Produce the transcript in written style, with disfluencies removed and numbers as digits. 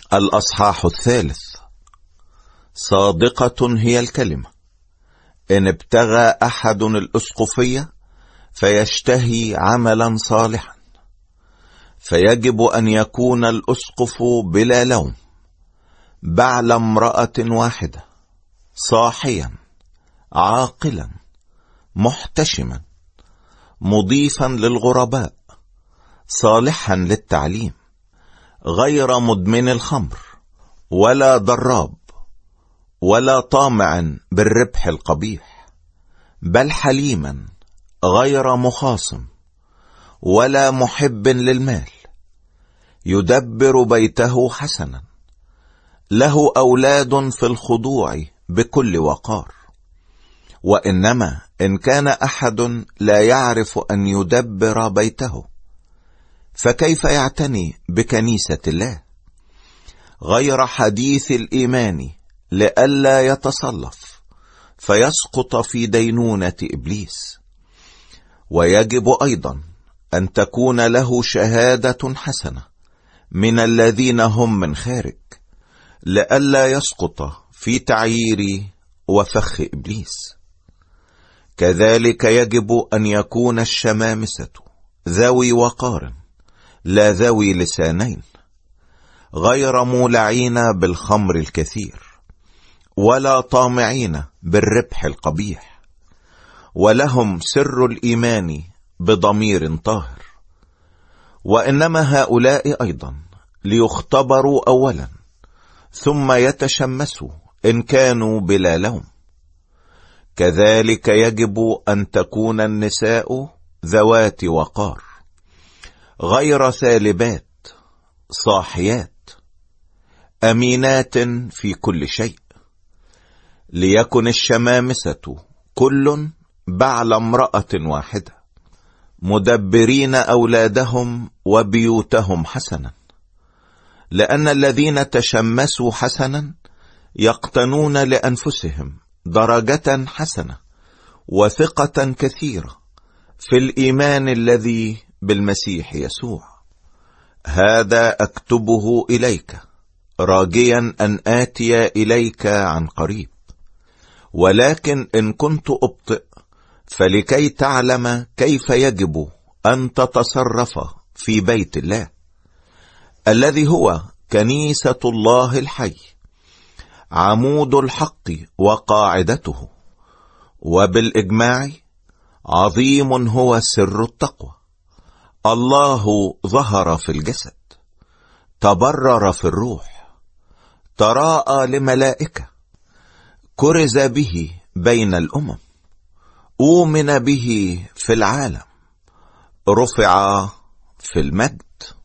الأصحاح 3. صادقة هي الكلمة: إن ابتغى أحد الأسقفية فيشتهي عملا صالحا، فيجب أن يكون الأسقف بلا لوم، بعل امرأة واحدة، صاحيا، عاقلا، محتشما، مضيفا للغرباء، صالحا للتعليم، غير مدمن الخمر، ولا ضراب، ولا طامع بالربح القبيح، بل حليما، غير مخاصم، ولا محب للمال، يدبر بيته حسنا، له أولاد في الخضوع بكل وقار. وإنما إن كان أحد لا يعرف أن يدبر بيته، فكيف يعتني بكنيسة الله؟ غير حديث الإيمان، لئلا يتصلف فيسقط في دينونة إبليس. ويجب أيضا أن تكون له شهادة حسنة من الذين هم من خارج، لئلا يسقط في تعيير وفخ إبليس. كذلك يجب أن يكون الشمامسة ذوي وقار، لا ذوي لسانين، غير مولعين بالخمر الكثير، ولا طامعين بالربح القبيح، ولهم سر الإيمان بضمير طاهر. وإنما هؤلاء أيضا ليختبروا أولا، ثم يتشمسوا إن كانوا بلا لوم. كذلك يجب أن تكون النساء ذوات وقار، غير ثالبات، صاحيات، أمينات في كل شيء. ليكن الشمامسة كل بعل امرأة واحدة، مدبرين أولادهم وبيوتهم حسنا، لأن الذين تشمسوا حسنا يقتنون لأنفسهم درجة حسنة وثقة كثيرة في الإيمان الذي بالمسيح يسوع. هذا أكتبه إليك راجيا أن آتي إليك عن قريب. ولكن إن كنت أبطئ، فلكي تعلم كيف يجب أن تتصرف في بيت الله، الذي هو كنيسة الله الحي، عمود الحق وقاعدته. وبالإجماع عظيم هو سر التقوى: الله ظهر في الجسد، تبرر في الروح، تراءى لملائكة، كرز به بين الأمم، أؤمن به في العالم، رفع في المجد.